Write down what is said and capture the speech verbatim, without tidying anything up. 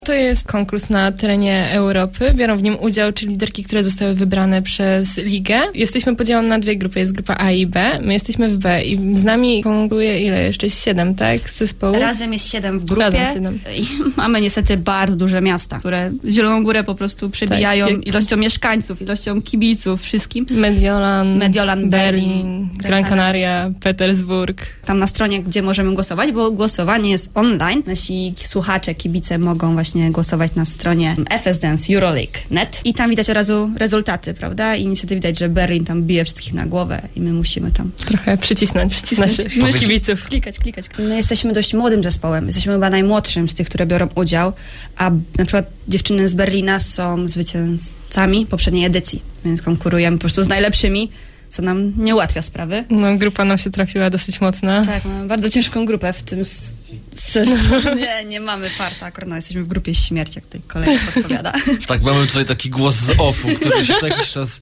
To jest konkurs na terenie Europy. Biorą w nim udział czy liderki, które zostały wybrane przez ligę. Jesteśmy podzielone na dwie grupy. Jest grupa A i B. My jesteśmy w B i z nami konkuruje ile? Jeszcze siedem, tak? Z zespołu? Razem jest siedem w grupie. Razem siedem. I mamy niestety bardzo duże miasta, które Zieloną Górę po prostu przebijają tak, jak... ilością mieszkańców, ilością kibiców, wszystkim. Mediolan, Mediolan, Berlin, Berlin, Gran Canaria, Petersburg. Tam na stronie, gdzie możemy głosować, bo głosowanie jest online. Nasi słuchacze, kibice mogą właśnie głosować na stronie F S Dance Euroleague kropka net i tam widać od razu rezultaty, prawda? I niestety widać, że Berlin tam bije wszystkich na głowę i my musimy tam trochę przycisnąć, przycisnąć naszych kibiców. Klikać, klikać. My jesteśmy dość młodym zespołem. Jesteśmy chyba najmłodszym z tych, które biorą udział, a na przykład dziewczyny z Berlina są zwycięzcami poprzedniej edycji, więc konkurujemy po prostu z najlepszymi, co nam nie ułatwia sprawy. No, grupa nam się trafiła dosyć mocna. Tak, mamy bardzo ciężką grupę w tym sezonie. Nie mamy farta, akurat no, jesteśmy w grupie śmierci, jak tutaj kolega podpowiada. Tak, mamy tutaj taki głos z offu, który się co jakiś czas